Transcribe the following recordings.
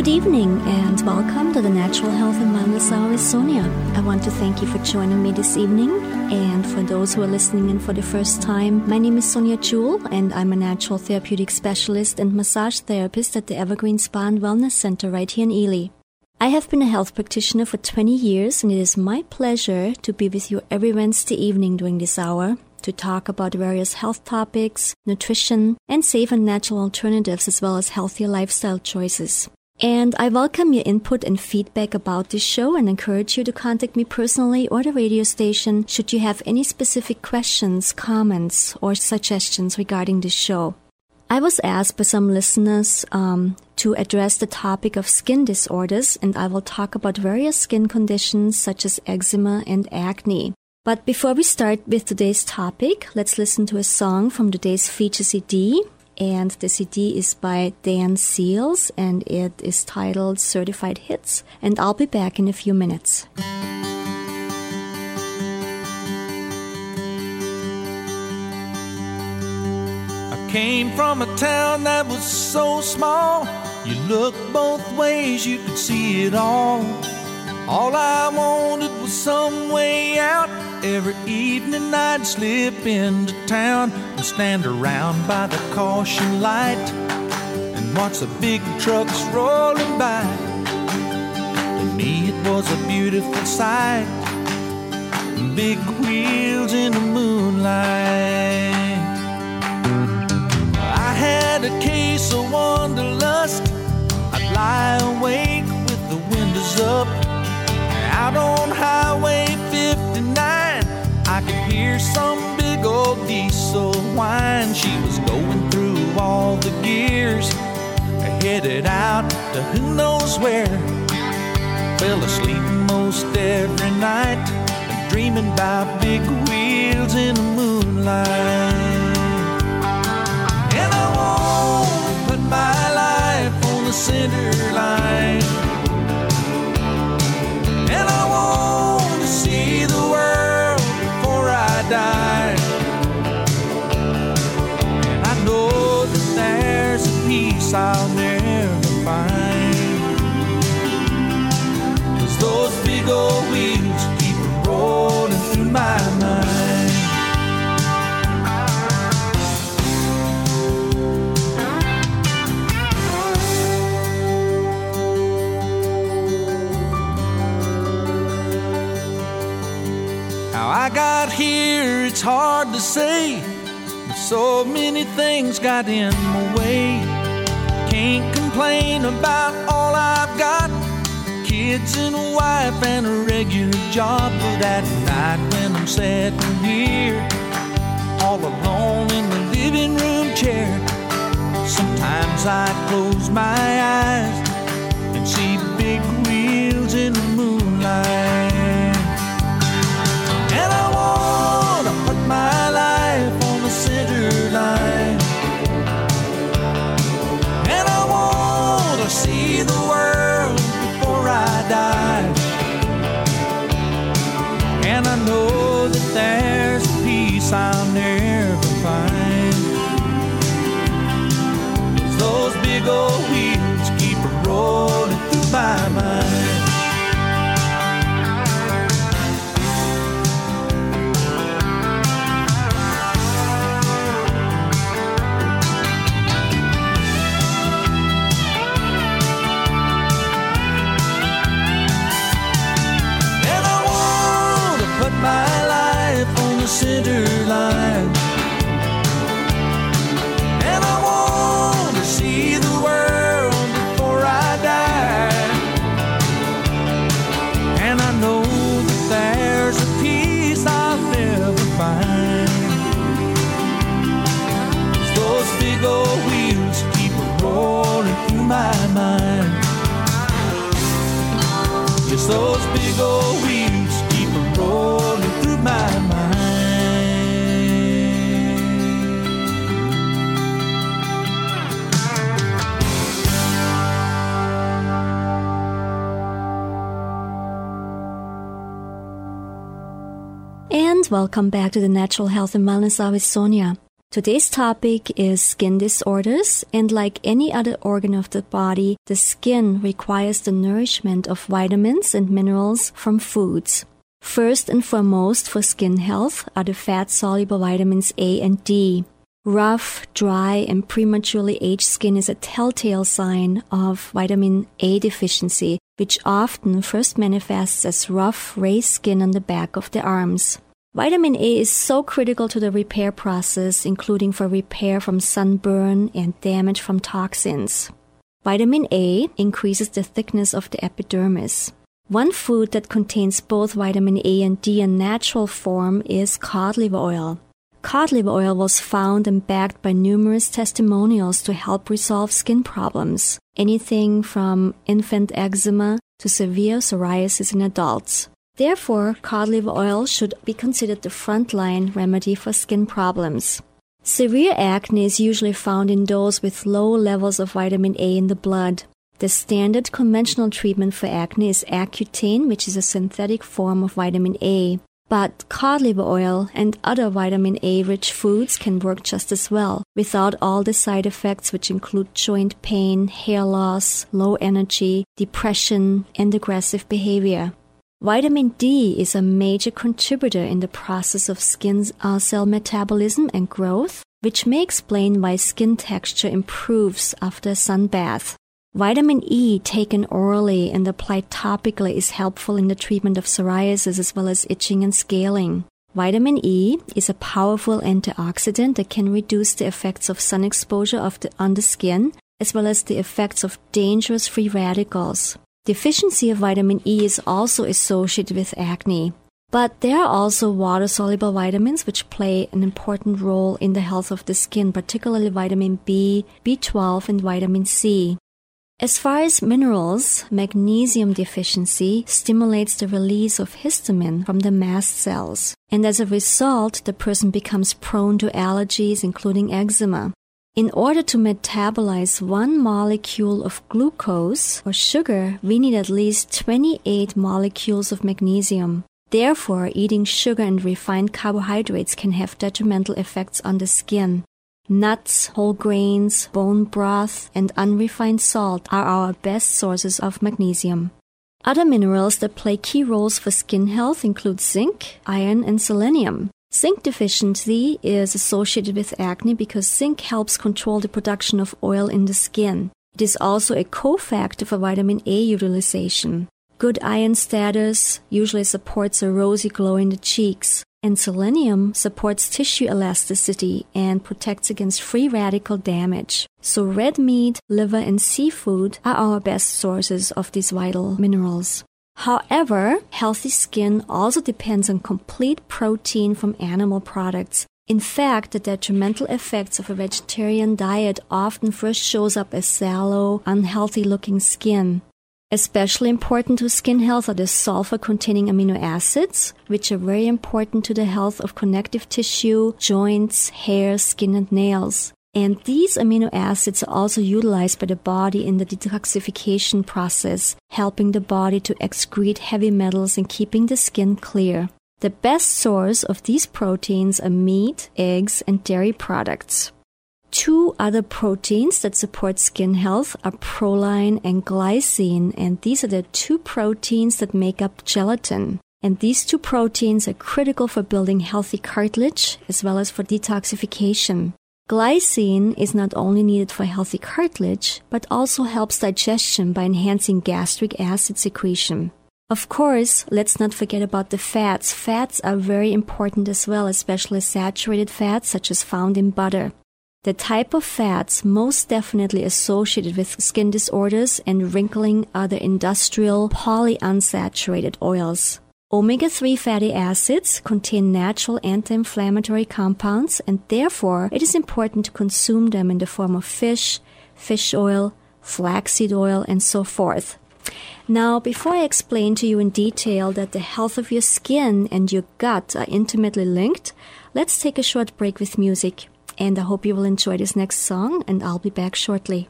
Good evening and welcome to the Natural Health and Wellness Hour with Sonia. I want to thank you for joining me this evening. And for those who are listening in for the first time, my name is Sonia Jewell and I'm a natural therapeutic specialist and massage therapist at the Evergreen Spa and Wellness Center right here in Ely. I have been a health practitioner for 20 years and it is my pleasure to be with you every Wednesday evening during this hour to talk about various health topics, nutrition, and safe and natural alternatives as well as healthier lifestyle choices. And I welcome your input and feedback about this show and encourage you to contact me personally or the radio station should you have any specific questions, comments, or suggestions regarding this show. I was asked by some listeners to address the topic of skin disorders, and I will talk about various skin conditions such as eczema and acne. But before we start with today's topic, let's listen to a song from today's feature CD. And the CD is by Dan Seals, and it is titled Certified Hits. And I'll be back in a few minutes. I came from a town that was so small. You look both ways, you could see it all. All I wanted was some way out. Every evening I'd slip into town and stand around by the caution light and watch the big trucks rolling by. To me it was a beautiful sight, big wheels in the moonlight. I had a case of wanderlust. I'd lie awake with the windows up. Out on Highway 59, I could hear some big old diesel whine. She was going through all the gears, headed out to who knows where. Fell asleep most every night, dreaming about big wheels in the moonlight. And I want to put my life on the center line. And I want to see the world before I die. And I know that there's a peace I'll never find, 'cause those big old wheels keep rolling through my mind. I got here, it's hard to say, but so many things got in my way. Can't complain about all I've got, kids and a wife and a regular job. But at night when I'm sitting here, all alone in the living room chair, sometimes I close my eyes and see big wheels in the moonlight. And I want to put my life on the center line. And I want to see the world before I die. And I know that there's a peace I'll never find, 'cause those big old wheels keep rolling through my mind. My life on the center line. And I want to see the world before I die. And I know that there's a peace I'll never find, 'cause those big old wheels keep rolling through my mind. Yes, those big old wheels keep rolling through my mind. And welcome back to the Natural Health and Wellness Hour with Sonia. Today's topic is skin disorders, and like any other organ of the body, the skin requires the nourishment of vitamins and minerals from foods. First and foremost for skin health are the fat-soluble vitamins A and D. Rough, dry, and prematurely aged skin is a telltale sign of vitamin A deficiency, which often first manifests as rough, raised skin on the back of the arms. Vitamin A is so critical to the repair process, including for repair from sunburn and damage from toxins. Vitamin A increases the thickness of the epidermis. One food that contains both vitamin A and D in natural form is cod liver oil. Cod liver oil was found and backed by numerous testimonials to help resolve skin problems, anything from infant eczema to severe psoriasis in adults. Therefore, cod liver oil should be considered the frontline remedy for skin problems. Severe acne is usually found in those with low levels of vitamin A in the blood. The standard conventional treatment for acne is Accutane, which is a synthetic form of vitamin A. But cod liver oil and other vitamin A-rich foods can work just as well, without all the side effects which include joint pain, hair loss, low energy, depression, and aggressive behavior. Vitamin D is a major contributor in the process of skin cell metabolism and growth, which may explain why skin texture improves after a sunbath. Vitamin E taken orally and applied topically is helpful in the treatment of psoriasis as well as itching and scaling. Vitamin E is a powerful antioxidant that can reduce the effects of sun exposure on the skin as well as the effects of dangerous free radicals. Deficiency of vitamin E is also associated with acne. But there are also water-soluble vitamins which play an important role in the health of the skin, particularly vitamin B, B12, and vitamin C. As far as minerals, magnesium deficiency stimulates the release of histamine from the mast cells, and as a result, the person becomes prone to allergies, including eczema. In order to metabolize 1 molecule of glucose or sugar, we need at least 28 molecules of magnesium. Therefore, eating sugar and refined carbohydrates can have detrimental effects on the skin. Nuts, whole grains, bone broth, and unrefined salt are our best sources of magnesium. Other minerals that play key roles for skin health include zinc, iron, and selenium. Zinc deficiency is associated with acne because zinc helps control the production of oil in the skin. It is also a cofactor for vitamin A utilization. Good iron status usually supports a rosy glow in the cheeks, and selenium supports tissue elasticity and protects against free radical damage. So red meat, liver, and seafood are our best sources of these vital minerals. However, healthy skin also depends on complete protein from animal products. In fact, the detrimental effects of a vegetarian diet often first shows up as sallow, unhealthy-looking skin. Especially important to skin health are the sulfur-containing amino acids, which are very important to the health of connective tissue, joints, hair, skin, and nails. And these amino acids are also utilized by the body in the detoxification process, helping the body to excrete heavy metals and keeping the skin clear. The best source of these proteins are meat, eggs, and dairy products. 2 other proteins that support skin health are proline and glycine, and these are the 2 proteins that make up gelatin. And these 2 proteins are critical for building healthy cartilage as well as for detoxification. Glycine is not only needed for healthy cartilage, but also helps digestion by enhancing gastric acid secretion. Of course, let's not forget about the fats. Fats are very important as well, especially saturated fats such as found in butter. The type of fats most definitely associated with skin disorders and wrinkling are the industrial polyunsaturated oils. Omega-3 fatty acids contain natural anti-inflammatory compounds, and therefore it is important to consume them in the form of fish, fish oil, flaxseed oil, and so forth. Now, before I explain to you in detail that the health of your skin and your gut are intimately linked, let's take a short break with music. And I hope you will enjoy this next song, and I'll be back shortly.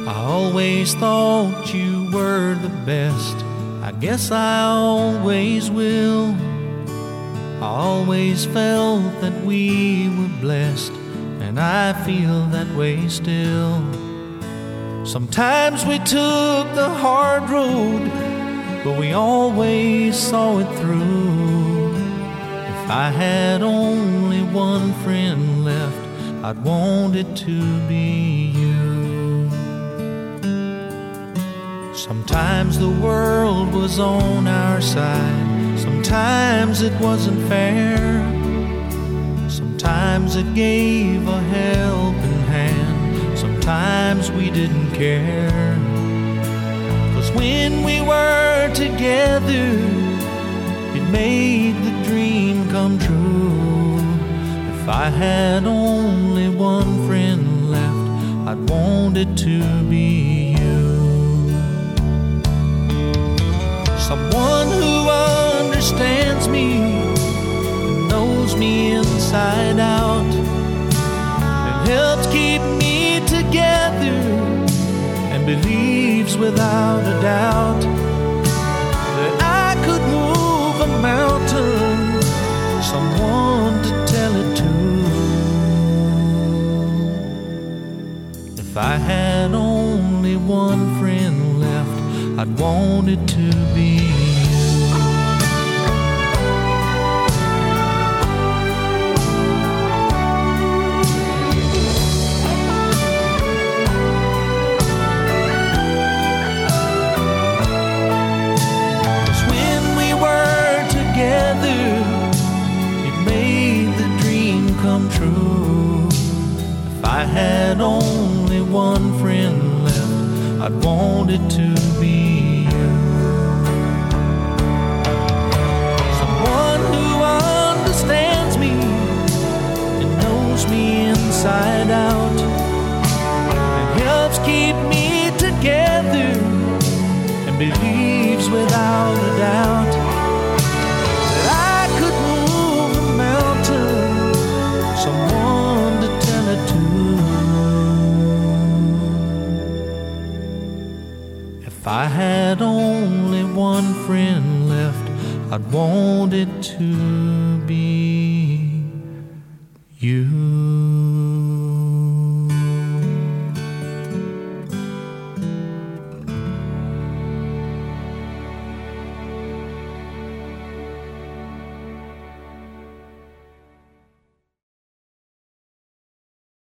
I always thought you were the best. I guess I always will. I always felt that we were blessed, and I feel that way still. Sometimes we took the hard road, but we always saw it through. If I had only one friend left, I'd want it to be you. Sometimes the world was on our side, sometimes it wasn't fair. Sometimes it gave a helping hand, sometimes we didn't care. 'Cause when we were together, it made the dream come true. If I had only one friend left, I'd want it to be you. Someone who understands me, knows me inside out, and helps keep me together, and believes without a doubt that I could move a mountain. Someone to tell it to. If I had only one friend left, I'd want it to be you. True. If I had only one friend left, I'd want it to be you. Someone who understands me and knows me inside out, and helps keep me together, and believes without a doubt that I could move a mountain. Someone to tell it to. If I had only one friend left, I'd want it to be you.